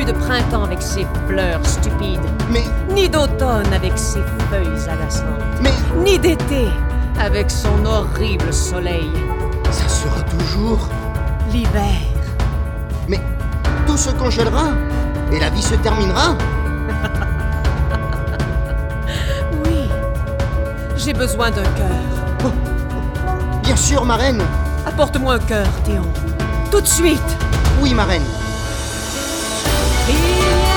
de printemps avec ses fleurs stupides. Mais... Ni d'automne avec ses feuilles agaçantes. Mais... Ni d'été avec son horrible soleil. Ça sera toujours... L'hiver. Mais tout se congèlera et la vie se terminera. Oui, j'ai besoin d'un cœur. Oh, bien sûr, marraine. Apporte-moi un cœur, Théon. Tout de suite. Oui, marraine. Il